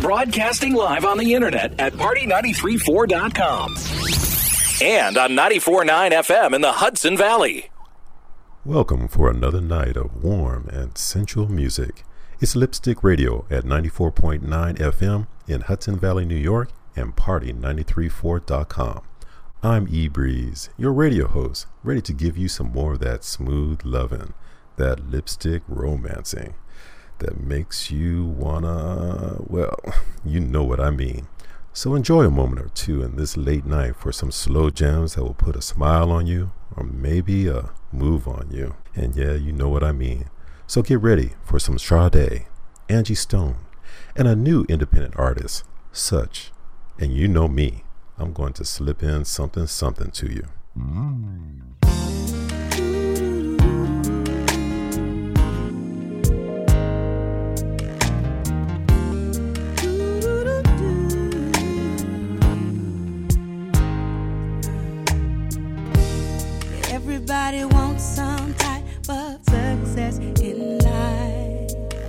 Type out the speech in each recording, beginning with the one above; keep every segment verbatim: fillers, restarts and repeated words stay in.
Broadcasting live on the internet at party nine three four dot com. And on ninety-four point nine F M in the Hudson Valley. Welcome for another night of warm and sensual music. It's Lipstick Radio at ninety-four point nine F M in Hudson Valley, New York, and party nine three four dot com. I'm E Breeze, your radio host, ready to give you some more of that smooth lovin', that lipstick romancing, that makes you wanna, well, you know what I mean. So enjoy a moment or two in this late night for some slow jams that will put a smile on you, or maybe a move on you. And yeah, you know what I mean. So get ready for some Sade, Angie Stone, and a new independent artist, Such. And you know me, I'm going to slip in something something to you. Mm. Everybody wants some type of success in life.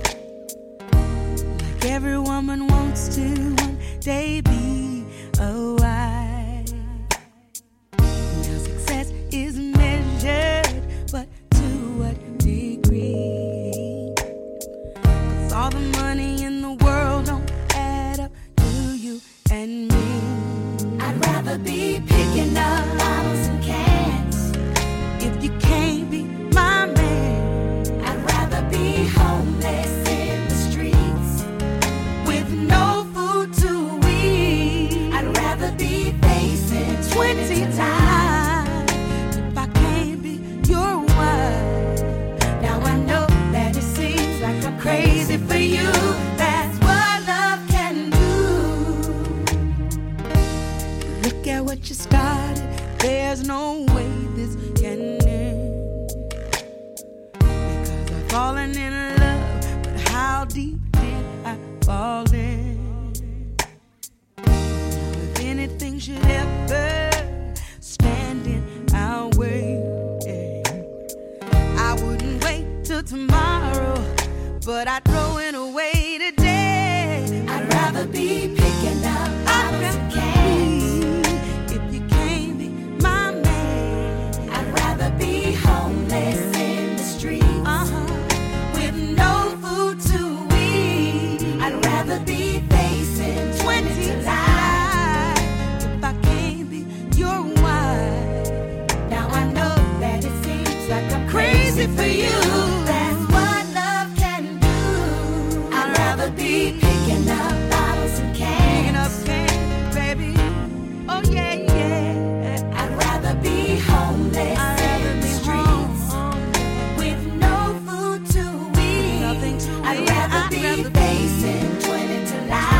Like every woman wants to one day be a wife. Now success is measured, but to what degree? 'Cause all the money in the world don't add up to you and me. I'd rather be picking up bottles and cans. If you can't be my man, I'd rather be homeless in the streets with no food to eat. I'd rather be facing twenty times if I can't be your wife. Now I know that it seems like I'm crazy for you. That's what love can do. Look at what you started. There's no way this can end. Because I've fallen in love, but how deep did I fall in? Now if anything should ever stand in our way, I wouldn't wait till tomorrow, but I'd throw it away today. I'd rather be picking up bottles and cans. Be homeless in the streets, uh-huh, with no food to eat. I'd rather be facing twenty times if I can't be your wife. Now I know that it seems like I'm crazy for you. That's what love can do. I'd rather be picking up bottles and cans. Picking up cans, baby. Oh yeah, yeah. I'd rather be homeless. I'd rather be facing twenty to life.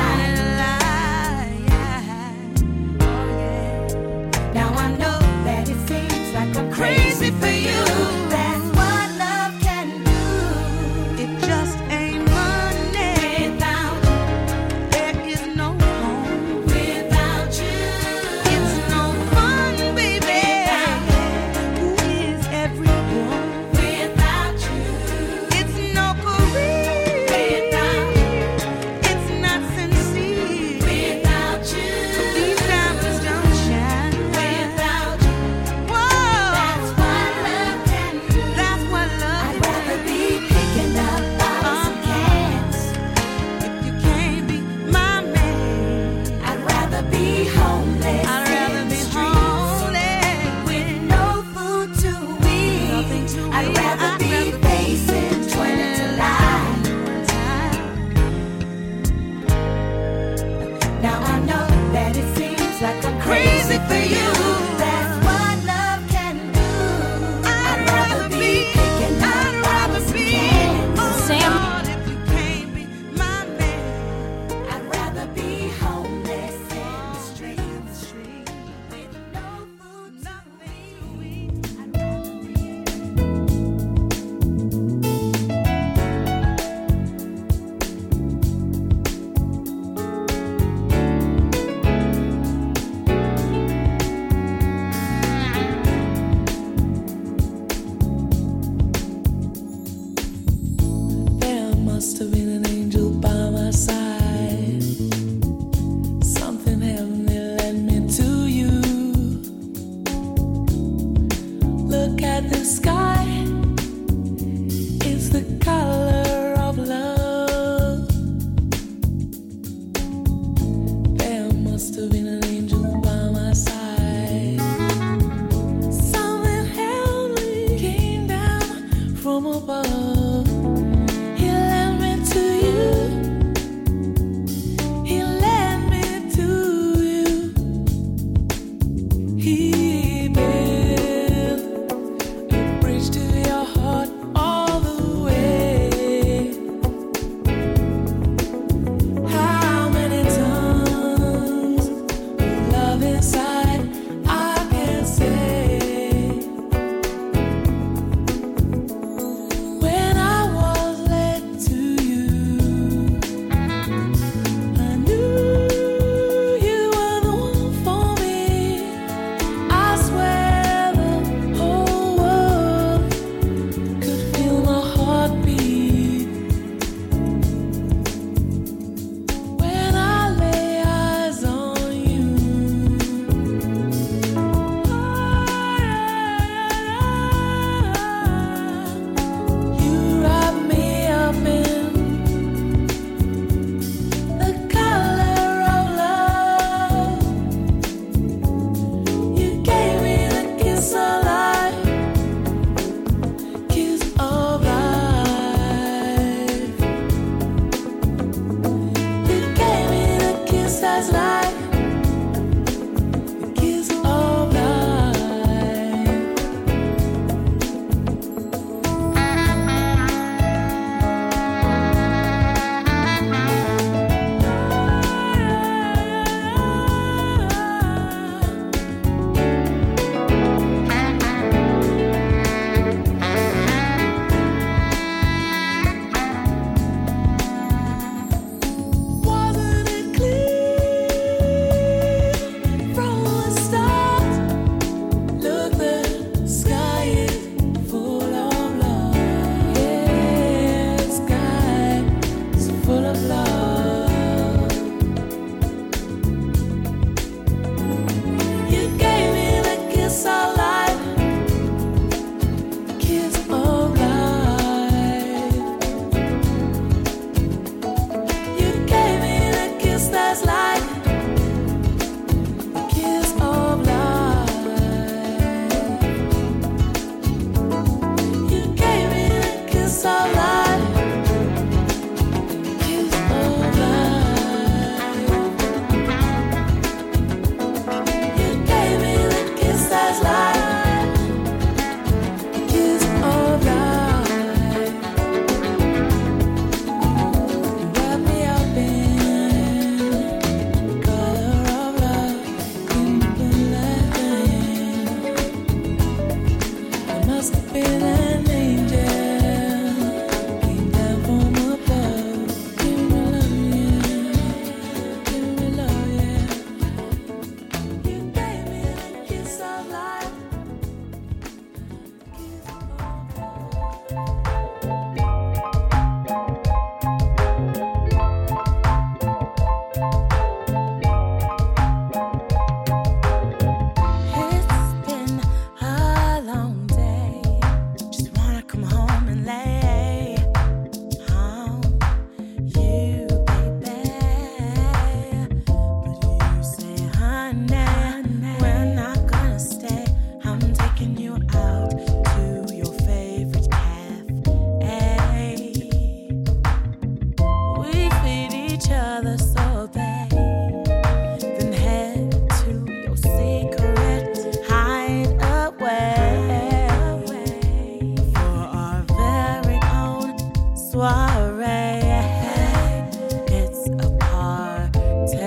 each other so bad, then head to your secret hideaway for our very own soiree. It's a party,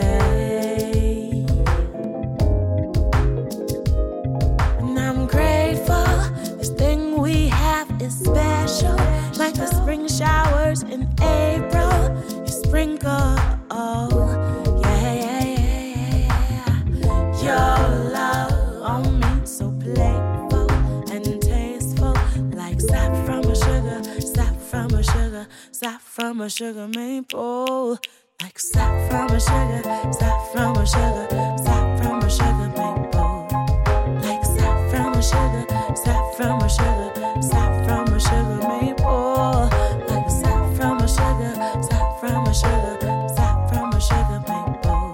and I'm grateful. This thing we have is special, like the spring showers in April. You sprinkle, oh, yeah, yeah, yeah, yeah. Your love on me, so playful and tasteful, like sap from a sugar, sap from a sugar, sap from a sugar maple. Like sap from a sugar, sap from a sugar, sap from a sugar maple. Like sap from a sugar, sap from a sugar, sap from a sugar maple. Like sap from a sugar, sap from a sugar, sap from a sugar maple.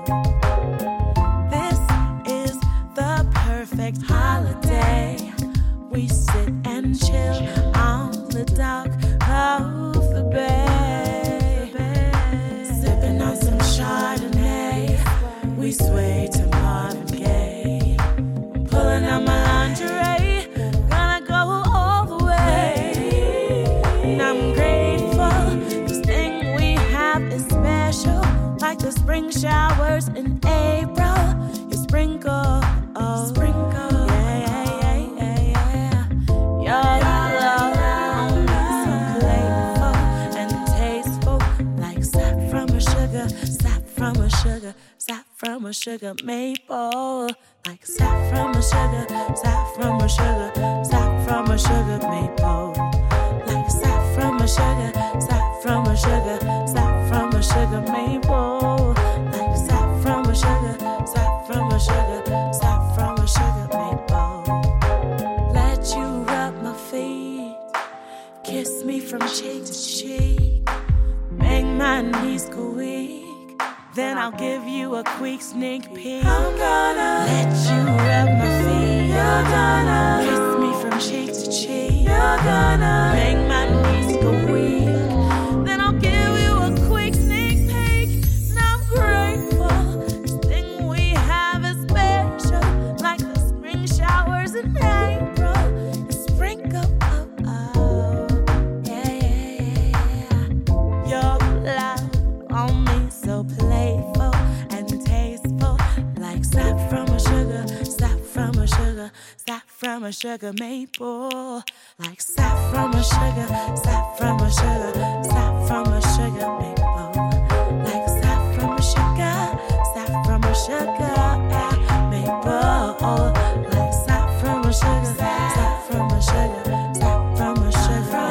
This is the perfect holiday. We sit and chill on the dock of the bay, sipping on some Chardonnay. We sway to Marvin Gaye. I'm pulling out my lingerie, gonna go all the way. And I'm grateful. This thing we have is special, like the spring showers in April. You sprinkle, oh, sprinkle, yeah, yeah, yeah, yeah, yeah. Your love on me, so playful and tasteful, like sap from a sugar, sap from a sugar, sap from a sugar maple. Like sap from a sugar, sap from a sugar, sap from a sugar maple. Like sap from a sugar, sap from a sugar, sap from a sugar maple. Like sap from a sugar, sap from a sugar, sap from a sugar maple. Let you rub my feet, kiss me from cheek to cheek, make my knees go weak. Then I'll give you a quick sneak peek. I'm gonna let you rub my feet. You're gonna kiss me from cheek to cheek. You're gonna make my knees go weak. Then I'll give you a quick sneak peek. And I'm grateful. This thing we have is special, like the spring showers in April. You sprinkle, oh, oh, yeah, yeah, yeah. Your love on me, so playful and tasteful, like sap from a sugar, sap from a sugar, sap from a sugar maple. Like sap from a sugar, sap from a sugar, sap from a sugar maple. Like sap from a sugar, sap from a sugar maple. Like sap from a sugar, sap from a sugar, sap from a sugar.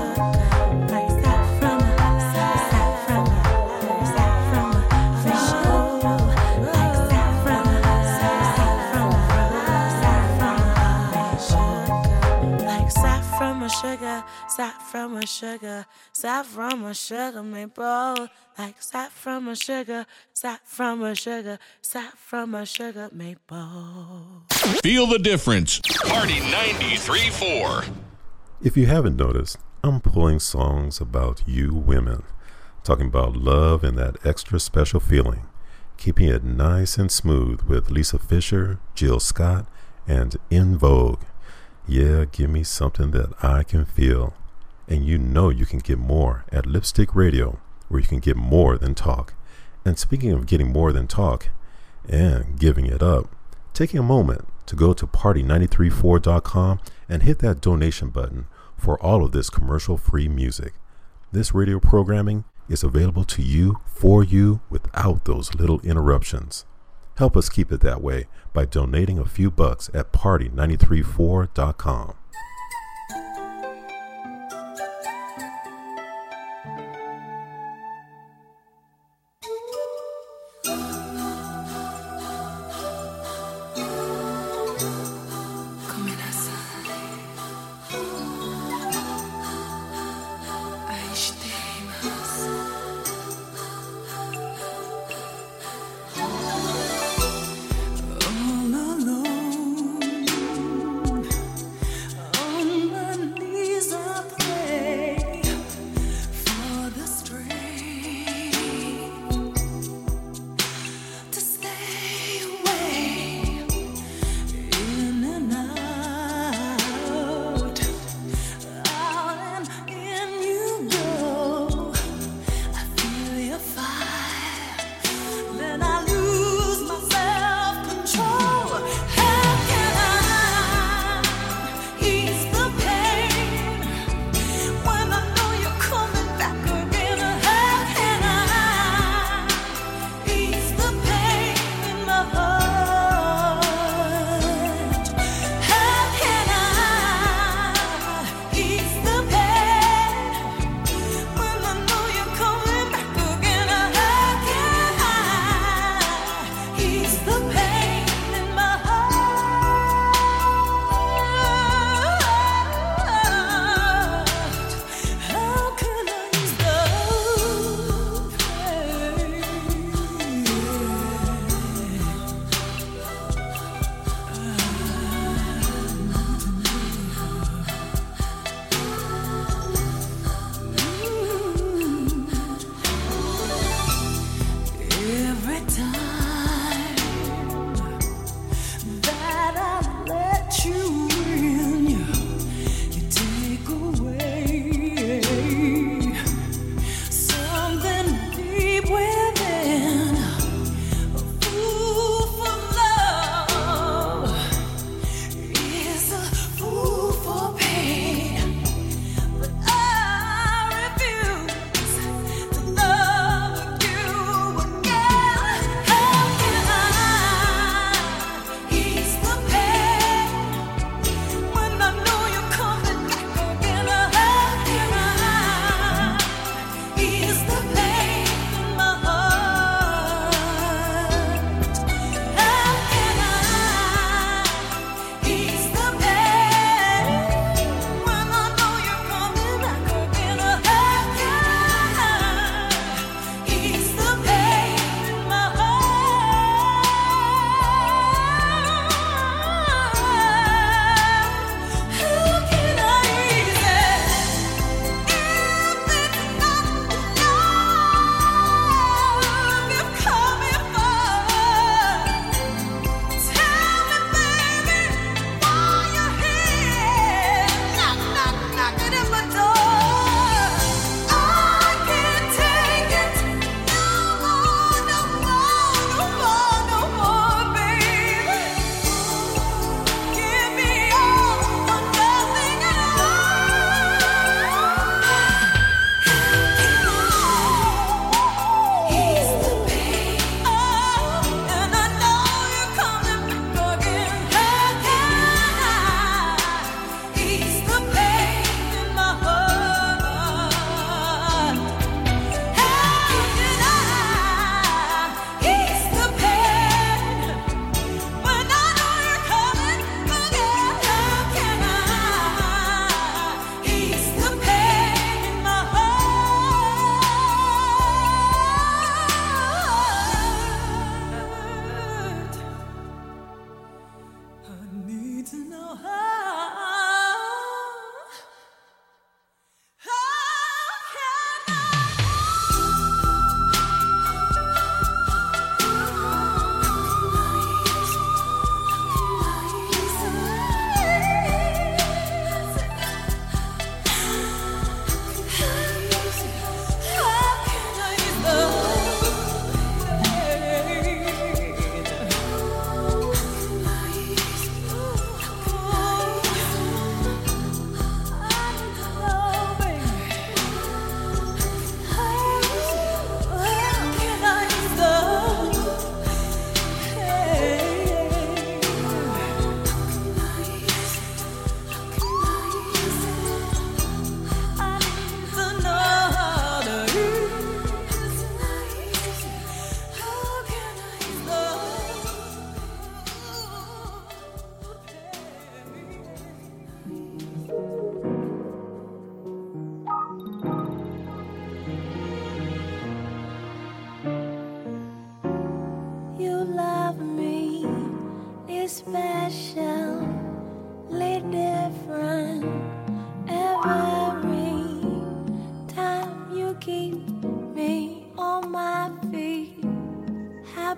Like sap from a, sap from a, sap from a fish. Like sap from a, sap from a, sap from a fish. Like sap from a sugar, sap from a sugar, sap from a sugar maple. Like sap from a sugar, sap from a sugar, sap from a sugar maple. Feel the difference. Party ninety-three point four. If you haven't noticed, I'm pulling songs about you women, talking about love and that extra special feeling, keeping it nice and smooth with Lisa Fischer, Jill Scott, and En Vogue. Yeah, give me something that I can feel. And you know you can get more at Lipstick Radio, where you can get more than talk. And speaking of getting more than talk and giving it up, taking a moment to go to party nine three four dot com and hit that donation button for all of this commercial-free music. This radio programming is available to you, for you, without those little interruptions. Help us keep it that way by donating a few bucks at party nine three four dot com.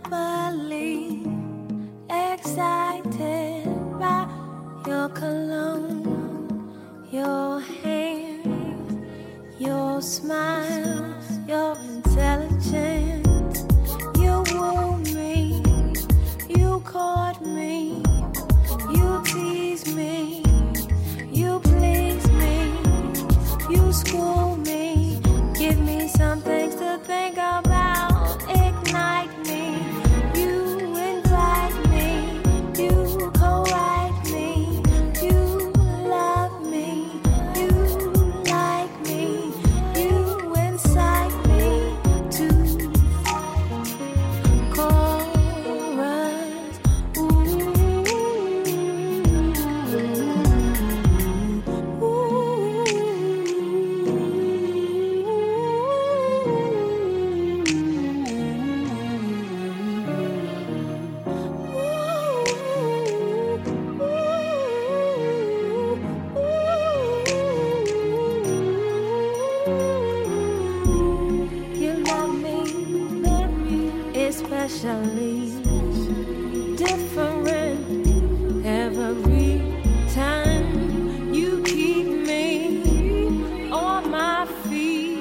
happily excited by your cologne, your hands, your smile, your intelligence. You woo me, you caught me, you tease me, you please me, you school me, give me some things to think about, ignite me, you invite me, you co-write me, you love me, you like me, you incite me to chorus. Ooh, you love me, especially different every time. You keep me on my feet,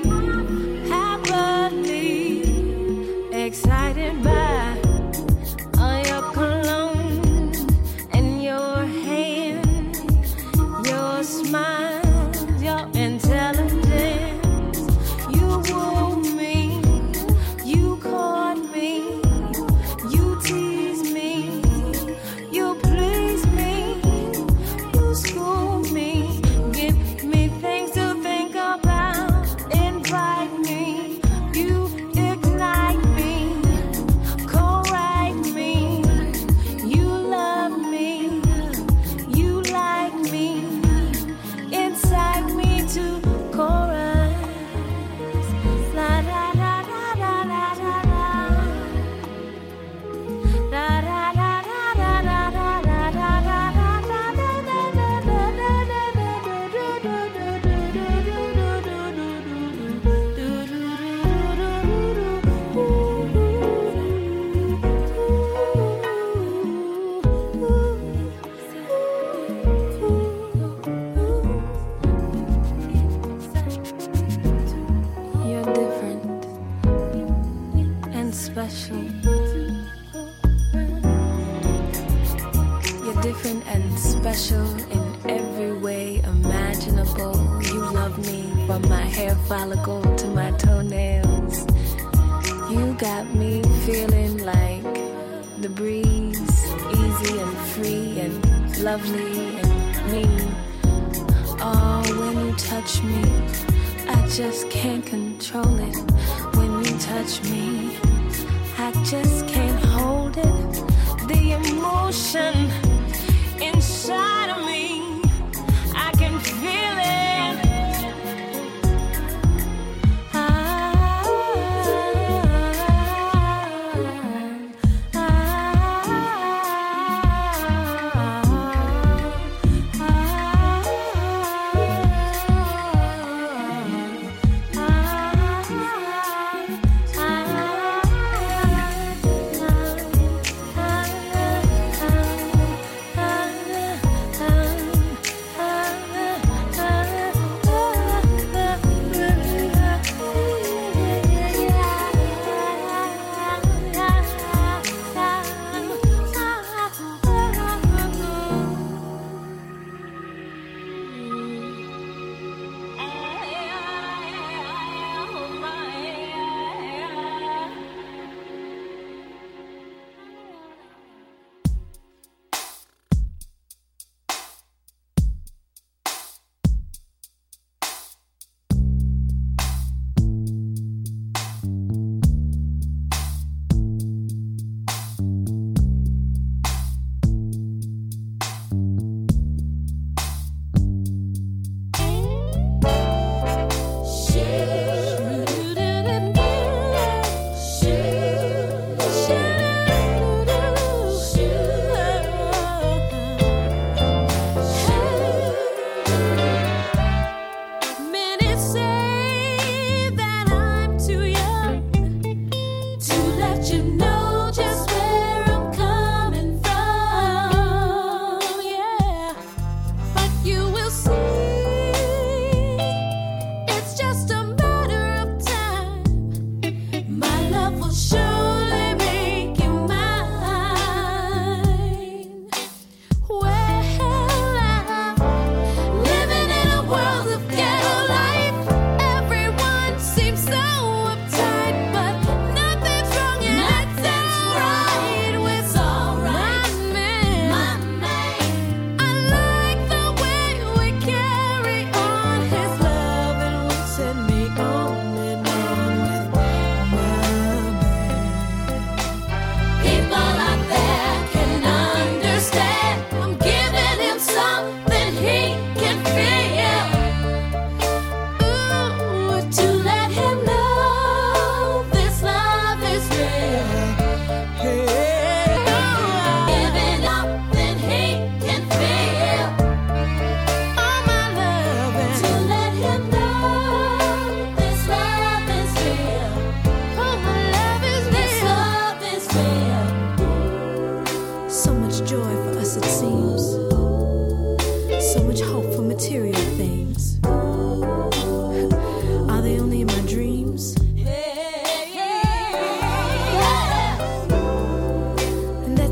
happily excited by all your cologne and your hand, your smile, your intelligence. You woo me, you caught me, you tease me, you please me, you school me, give me things to think about, invite me, you ignite me, co-write me, you love me, you like me, incite me to chorus. La da da da da da da da. Da da da da da da da da da da You're different and special. You're different and special in every way imaginable. You love me from my hair follicle to my toenails. You got me feeling like the breeze, easy and free and lovely and me. Oh, when you touch me, I just can't control it. When you touch me, I just can't hold it. The emotion inside of me, I can feel it. I, I, I, I,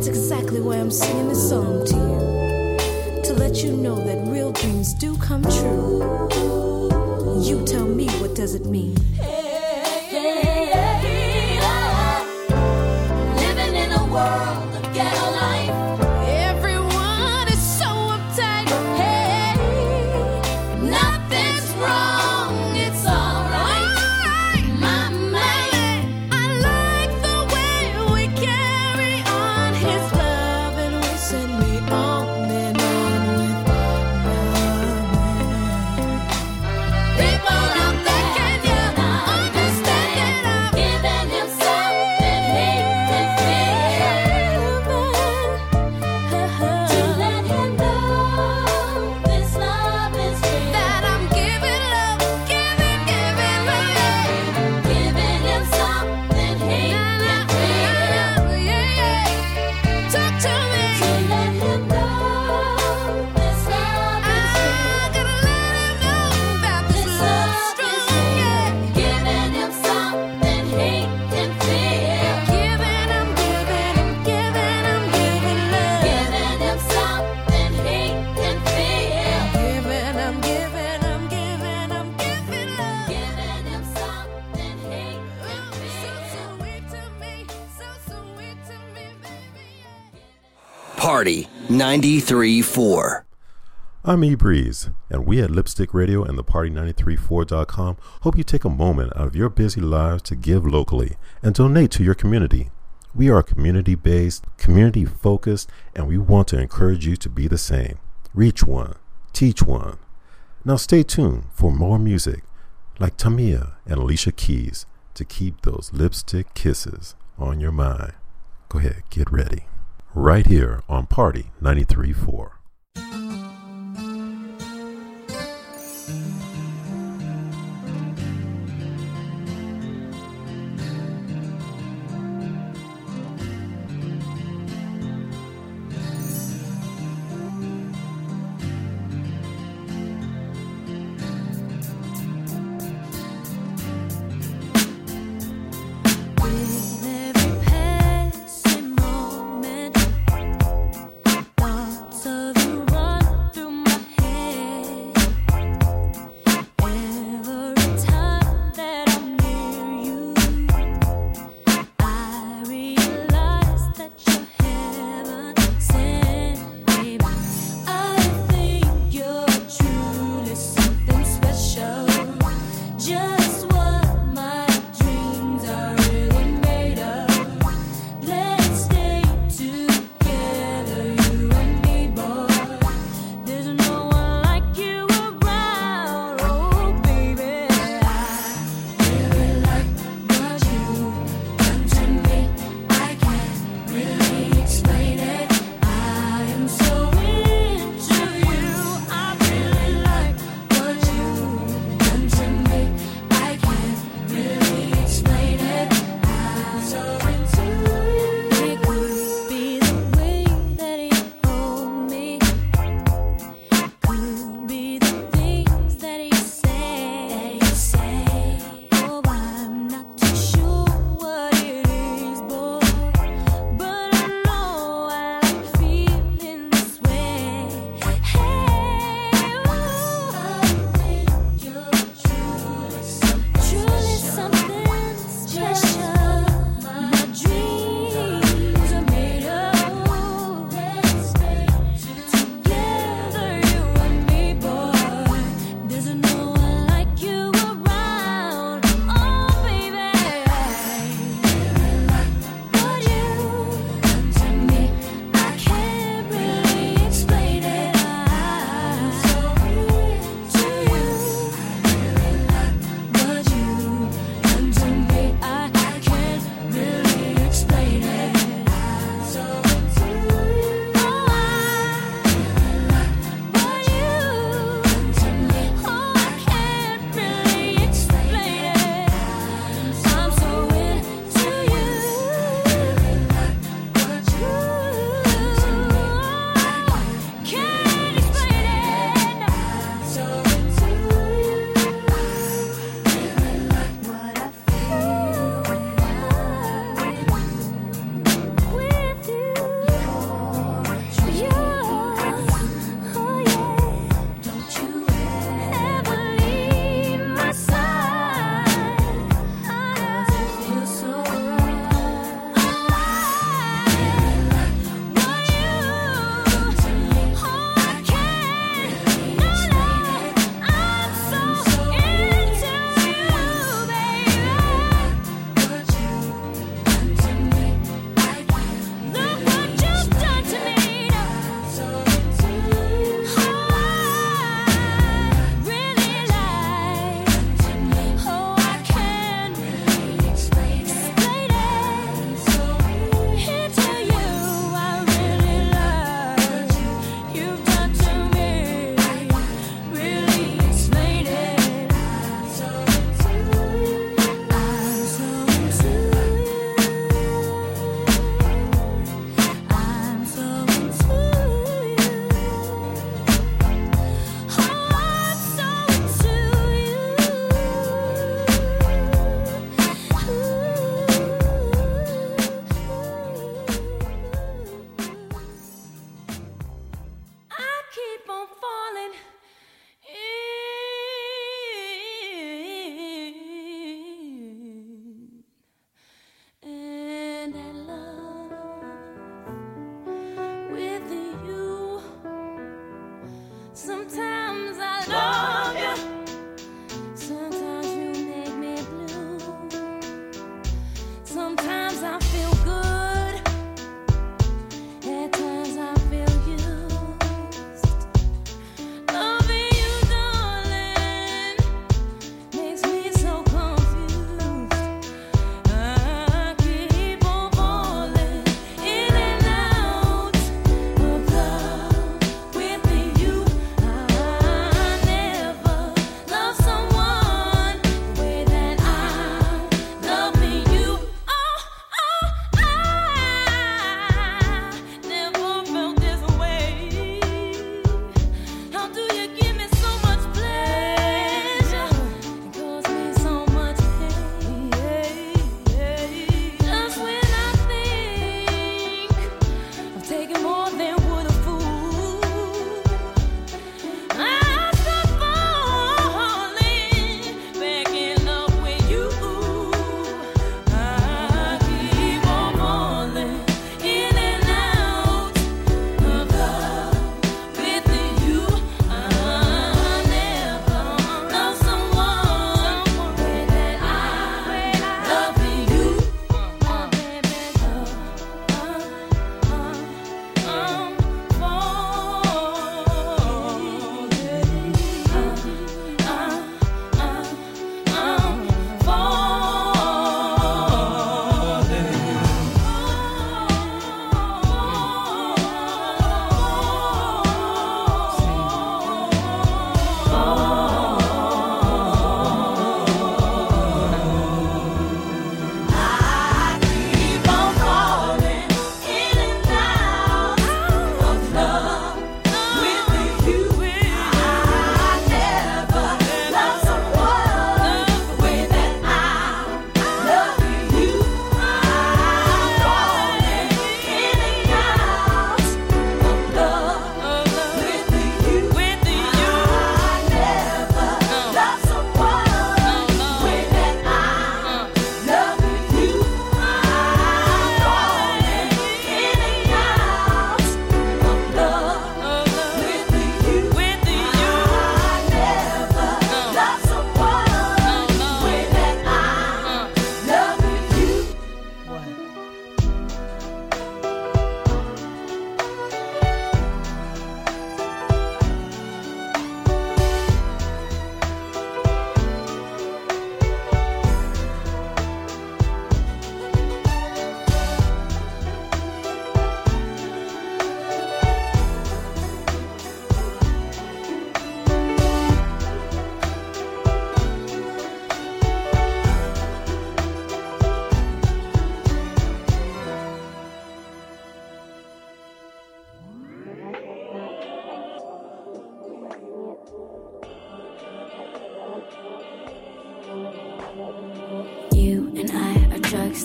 That's exactly why I'm singing this song to you. To let you know that real dreams do come true. You tell me, what does it mean? Living in a world of ghetto life. Everyone is so uptight. Hey, nothing's wrong. It's alright. My man, I like the way we carry on. His love and will send me on and on with my man. People out there, can you understand it? I'm giving him something he can feel. To let him know this love is real. That I'm giving love, giving, giving love. Giving him something he can feel. Yeah, yeah. Talk to me. To let him know this love is real. I gotta let him know that this love's strong. Yeah. Giving him something he can feel. Giving him, giving him, giving him, giving love. Giving him something he can feel. Giving him, giving him, giving him, giving love. Giving him something he can feel. So sweet to me, so sweet to me, baby. Party ninety-three point four. I'm E Breeze, and we at Lipstick Radio and the Party nine three four dot com hope you take a moment out of your busy lives to give locally and donate to your community. We are community-based, community-focused, and we want to encourage you to be the same. Reach one, teach one. Now stay tuned for more music like Tamia and Alicia Keys to keep those lipstick kisses on your mind. Go ahead, get ready. Right here on Party ninety-three point four. With every passing moment, thoughts of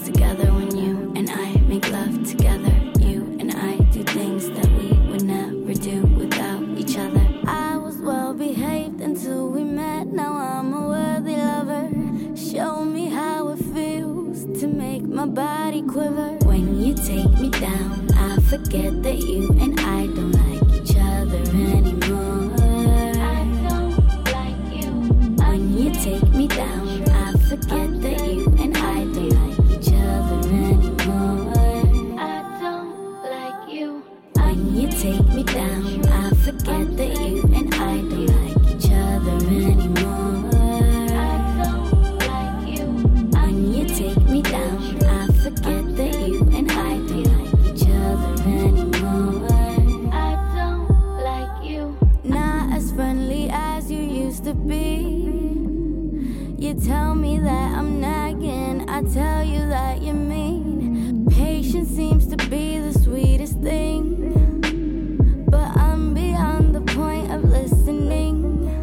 together when you and I make love together. You and I do things that we would never do without each other. I was well behaved until we met. Now I'm a worthy lover. Show me how it feels to make my body quiver. When you take me down, I forget that you and I don't like each other anymore. I don't like you. When you take me down, I forget that you and I don't like each other anymore. I don't like you. When you take me down, I forget that you and I don't like each other anymore. I don't like you. When you take me down, I forget that you and I don't like each other anymore. I don't like you. Not as friendly as you used to be. You tell me that I'm nagging, I tell you that you're mean. Patience seems to be the sweetest thing, but I'm beyond the point of listening.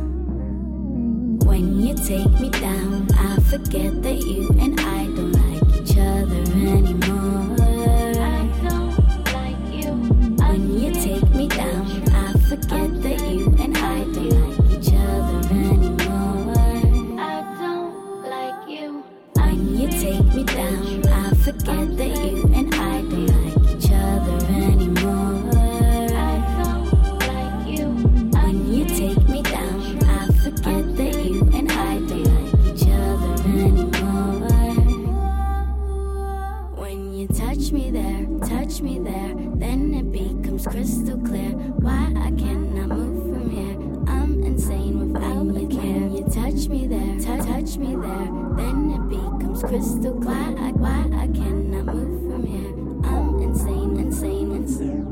When you take me down, I forget that you and I don't like each other anymore. I don't like you. When you take me down, I forget that you and I don't like each other anymore. I don't like you. When you take me down, I forget that you and I don't like each other anymore. I don't like you. When you take me down, I forget that you and I don't like each other anymore. When you touch me there, touch me there, then it becomes crystal clear why I cannot move from here. I'm insane without you care. You touch me there, t- touch me there, then it becomes crystal clear why I, why I cannot move from here. I'm insane, insane, insane.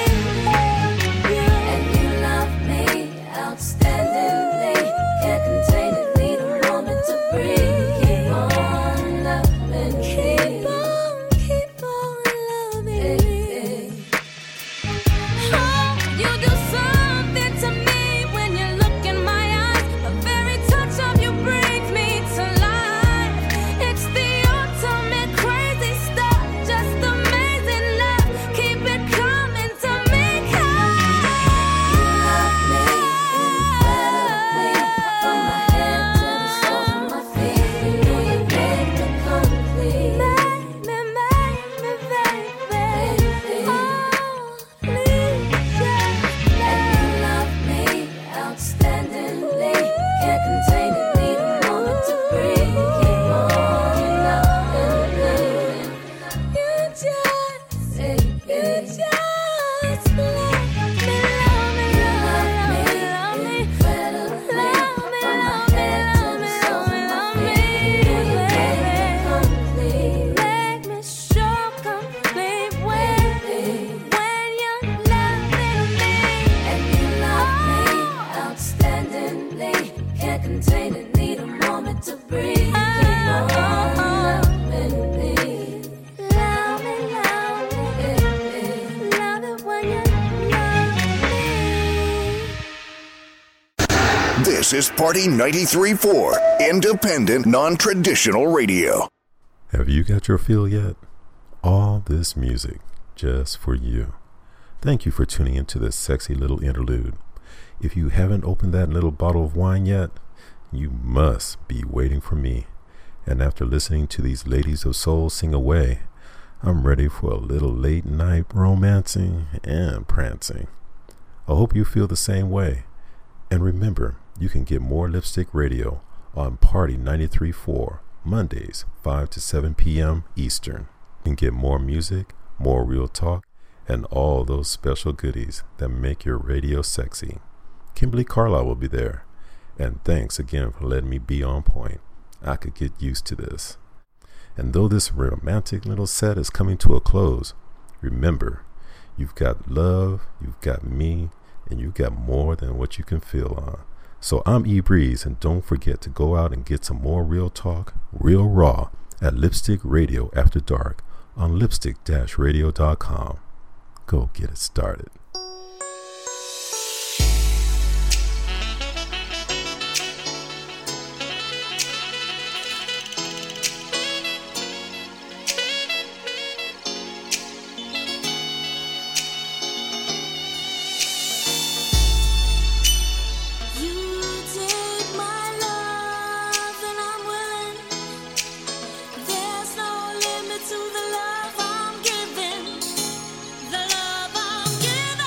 Outstandingly, can't contain is Party ninety-three point four, independent, non-traditional radio. Have you got your fill yet? All this music just for you. Thank you for tuning into this sexy little interlude. If you haven't opened that little bottle of wine yet, you must be waiting for me. And after listening to these ladies of soul sing away, I'm ready for a little late night romancing and prancing. I hope you feel the same way. And remember, you can get more Lipstick Radio on Party ninety-three point four, Mondays, five to seven p.m. Eastern. You can get more music, more real talk, and all those special goodies that make your radio sexy. Kimberly Carlisle will be there. And thanks again for letting me be on point. I could get used to this. And though this romantic little set is coming to a close, remember, you've got love, you've got me, and you've got more than what you can feel on. So I'm E Breeze, and don't forget to go out and get some more real talk, real raw, at Lipstick Radio After Dark on lipstick radio dot com. Go get it started. To the love I'm giving, the love I'm giving.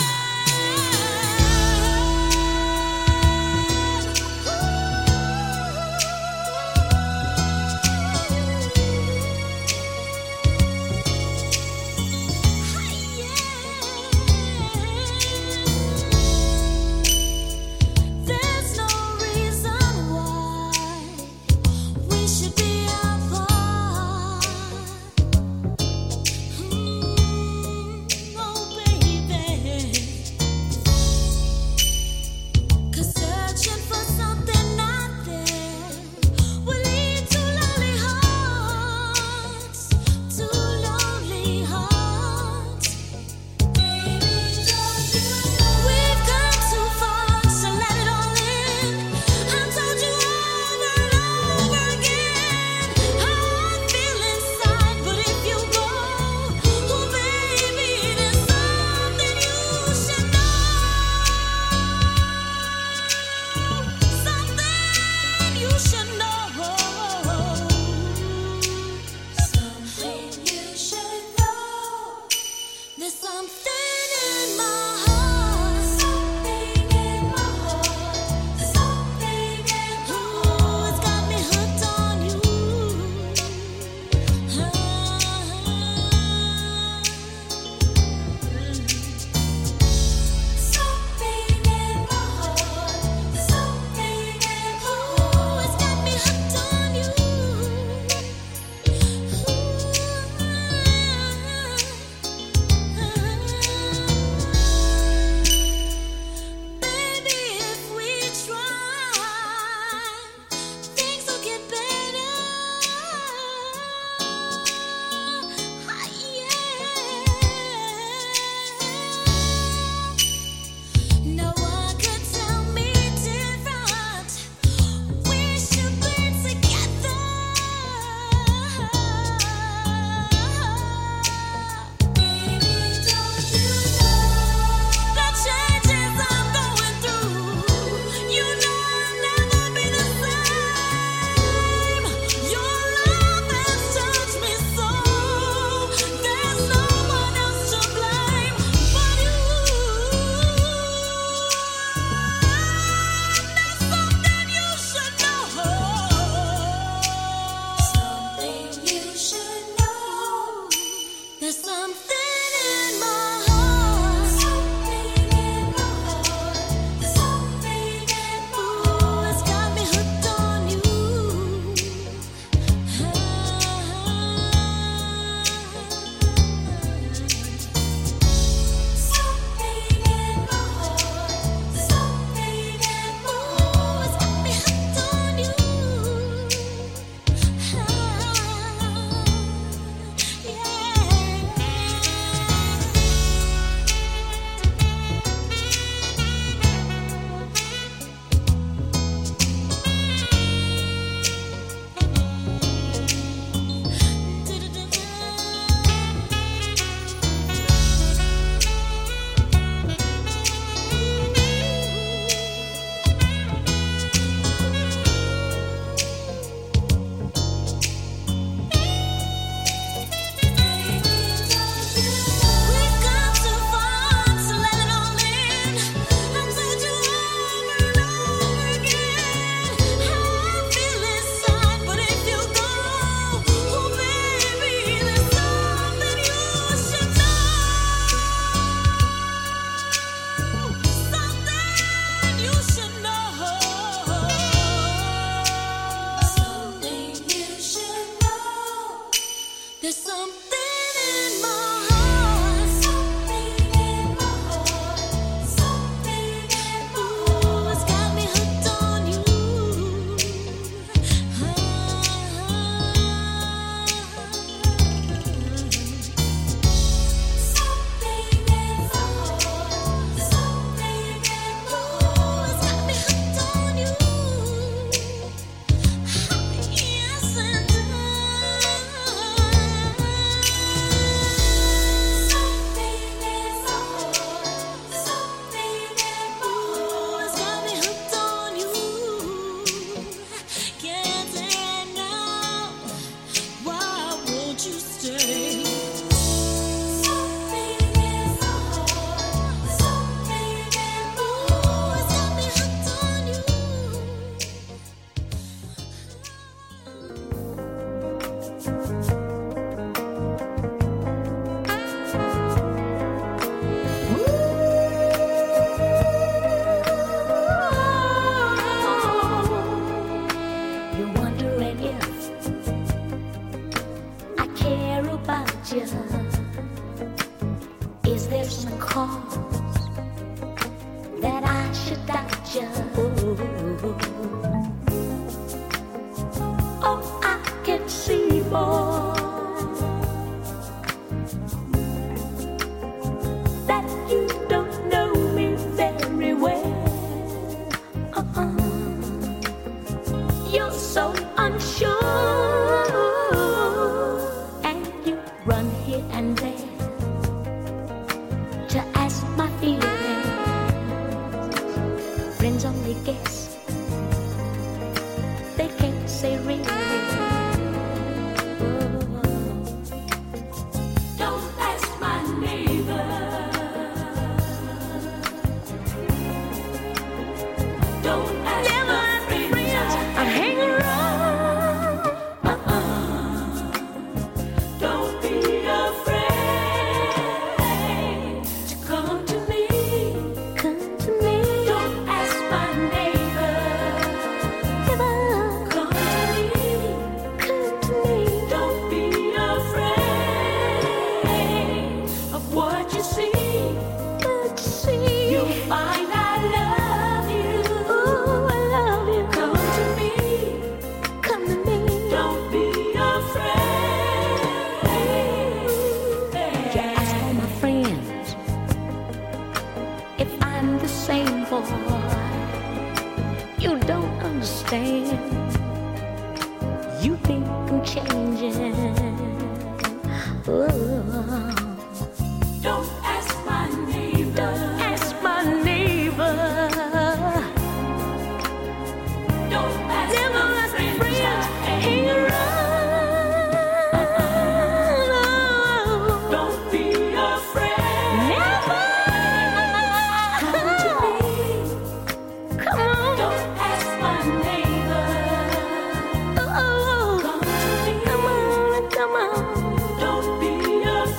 Come on, come on. Don't be afraid.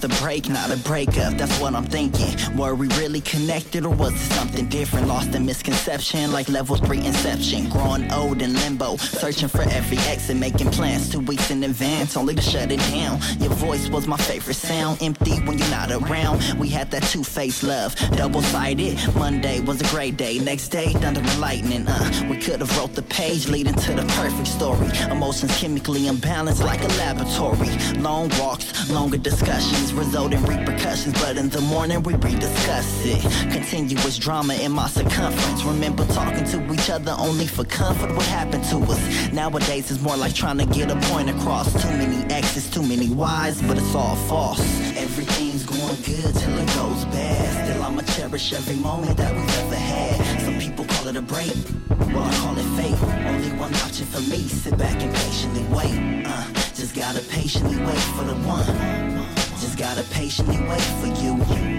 a break, not a breakup, that's what I'm thinking. Were we really connected or was it something different? Lost in misconception like level three inception. Growing old in limbo, searching for every exit, making plans two weeks in advance, only to shut it down. Your voice was my favorite sound, empty when you're not around. We had that two-faced love, double-sided. Monday was a great day, next day thunder and lightning. Uh, we could have wrote the page leading to the perfect story. Emotions chemically imbalanced like a laboratory. Long walks, longer discussions, result in repercussions, but in the morning we rediscuss it. Continuous drama in my circumference. Remember talking to each other only for comfort. What happened to us? Nowadays it's more like trying to get a point across. Too many X's, too many Y's, but it's all false. Everything's going good till it goes bad. Still I'ma cherish every moment that we've ever had. Some people call it a break, well I call it fate. Only one option for me, sit back and patiently wait. Uh, just gotta patiently wait for the one. Just gotta patiently wait for you.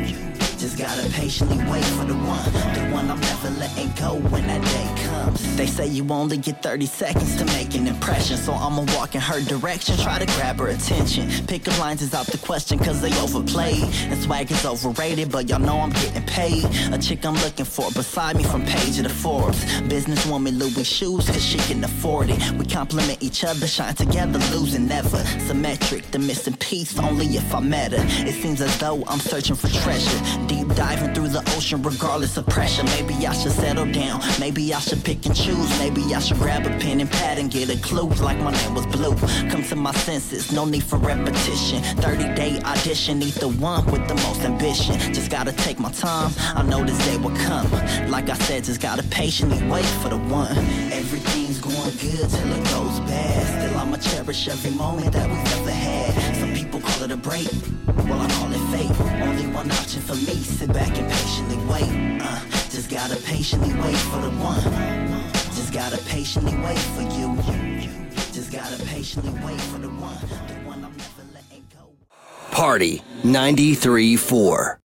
Just gotta patiently wait for the one. The one I'm never letting go when that day comes. They say you only get thirty seconds to make an impression, so I'ma walk in her direction, try to grab her attention. Pickup lines is out the question cause they overplayed, and swag is overrated, but y'all know I'm getting paid. A chick I'm looking for beside me from page of the Forbes. Businesswoman Louis shoes cause she can afford it. We compliment each other, shine together, losing never. Symmetric, the missing piece only if I met her. It seems as though I'm searching for treasure, deep diving through the ocean regardless of pressure. Maybe I should settle down, maybe I should pick and choose. Maybe I should grab a pen and pad and get a clue, like my name was Blue. Come to my senses, no need for repetition. thirty day audition, need the one with the most ambition. Just gotta take my time, I know this day will come. Like I said, just gotta patiently wait for the one. Everything's going good till it goes bad. Still I'ma cherish every moment that we've ever had. Some people call it a break, well I call it fate. Only one option for me, sit back and patiently wait. Uh, just gotta patiently wait for the one. Just gotta patiently wait for you. Just gotta patiently wait for the one. The one I'm never letting go. Party ninety-three point four.